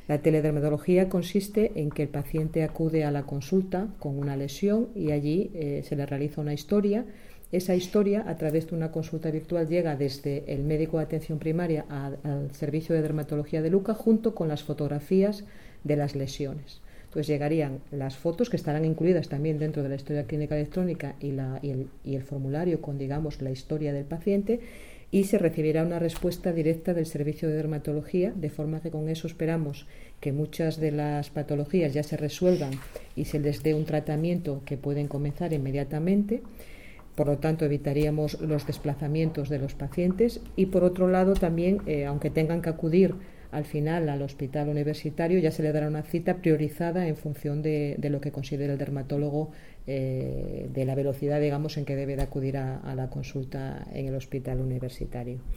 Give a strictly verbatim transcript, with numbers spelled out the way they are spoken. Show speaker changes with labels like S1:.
S1: La teledermatología consiste en que el paciente acude a la consulta con una lesión y allí eh, se le realiza una historia. Esa historia, a través de una consulta virtual, llega desde el médico de atención primaria a, al servicio de dermatología de Luca junto con las fotografías de las lesiones. Entonces llegarían las fotos, que estarán incluidas también dentro de la historia clínica electrónica y, la, y, el, y el formulario con, digamos, la historia del paciente, y se recibirá una respuesta directa del servicio de dermatología, de forma que con eso esperamos que muchas de las patologías ya se resuelvan y se les dé un tratamiento que pueden comenzar inmediatamente. Por lo tanto, evitaríamos los desplazamientos de los pacientes y, por otro lado, también, eh, aunque tengan que acudir al final al hospital universitario, ya se le dará una cita priorizada en función de, de lo que considere el dermatólogo, eh, de la velocidad, digamos, en que debe de acudir a, a la consulta en el hospital universitario.